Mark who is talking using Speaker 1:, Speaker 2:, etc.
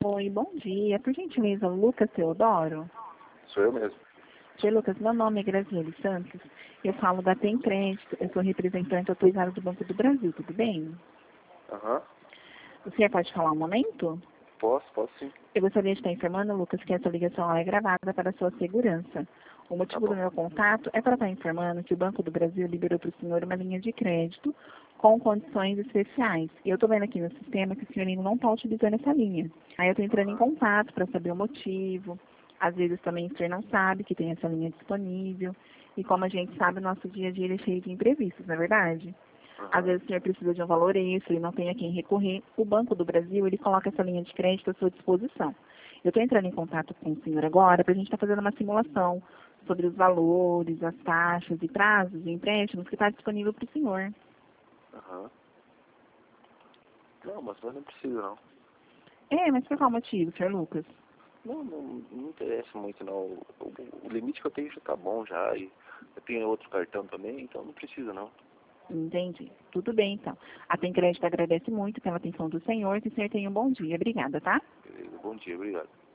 Speaker 1: Oi, bom dia. Por gentileza, Lucas Teodoro?
Speaker 2: Sou eu mesmo.
Speaker 1: Oi, Lucas, meu nome é Graziele Santos. Eu falo da Tem Crédito. Eu sou representante autorizada do Banco do Brasil, tudo bem?
Speaker 2: Aham.
Speaker 1: Você pode falar um momento?
Speaker 2: Posso sim.
Speaker 1: Eu gostaria de estar informando, Lucas, que essa ligação é gravada para a sua segurança. O
Speaker 2: Tá
Speaker 1: motivo do
Speaker 2: bom.
Speaker 1: meu contato é para estar informando que o Banco do Brasil liberou para o senhor uma linha de crédito com condições especiais. E eu estou vendo aqui no sistema que o senhor ainda não está utilizando essa linha. Aí eu estou entrando em
Speaker 2: Aham.
Speaker 1: contato para saber o motivo. Às vezes também o senhor não sabe que tem essa linha disponível. E como a gente sabe, o nosso dia a dia ele é cheio de imprevistos, não é verdade? Às
Speaker 2: Aham.
Speaker 1: vezes o senhor precisa de um valor extra e não tem a quem recorrer. O Banco do Brasil, ele coloca essa linha de crédito à sua disposição. Eu estou entrando em contato com o senhor agora para a gente estar fazendo uma simulação sobre os valores, as taxas e prazos de empréstimos que está disponível para o senhor.
Speaker 2: Aham. Não, mas não precisa não.
Speaker 1: Mas por qual motivo, senhor Lucas?
Speaker 2: Não interessa muito não. O limite que eu tenho já tá bom já. E eu tenho outro cartão também, então não precisa não.
Speaker 1: Entendi. Tudo bem, então. A Tem Crédito agradece muito pela atenção do senhor. Que o senhor tenha um bom dia. Obrigada, tá?
Speaker 2: Beleza, bom dia, obrigado.